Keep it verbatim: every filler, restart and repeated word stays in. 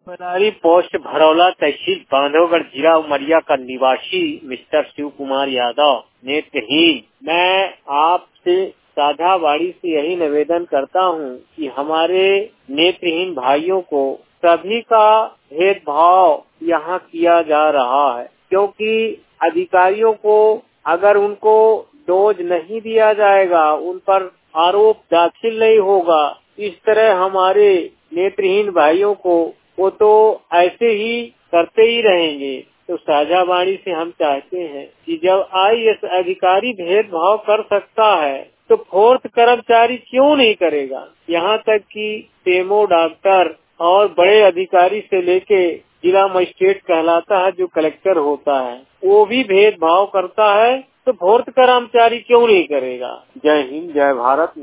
Manari post Bharaula तहसील बांधवगढ़ जिला उमरिया का निवासी मिस्टर शिव कुमार यादव नेत्रहीन। मैं आपसे साझा वाणी से यही निवेदन करता हूँ कि हमारे नेत्रहीन भाइयों को सभी का भेदभाव यहाँ किया जा रहा है, क्योंकि अधिकारियों को अगर उनको डोज नहीं दिया जाएगा, उन पर आरोप दाखिल नहीं होगा, इस तरह हमारे नेत्रहीन भाइयों को वो तो ऐसे ही करते ही रहेंगे। तो साझावाणी से हम चाहते हैं कि जब आई ए एस अधिकारी भेदभाव कर सकता है तो फोर्थ कर्मचारी क्यों नहीं करेगा। यहाँ तक कि सीएमओ डॉक्टर और बड़े अधिकारी से लेके जिला मजिस्ट्रेट कहलाता है जो कलेक्टर होता है, वो भी भेदभाव करता है, तो फोर्थ कर्मचारी क्यों नहीं करेगा। जय हिंद, जय भारत।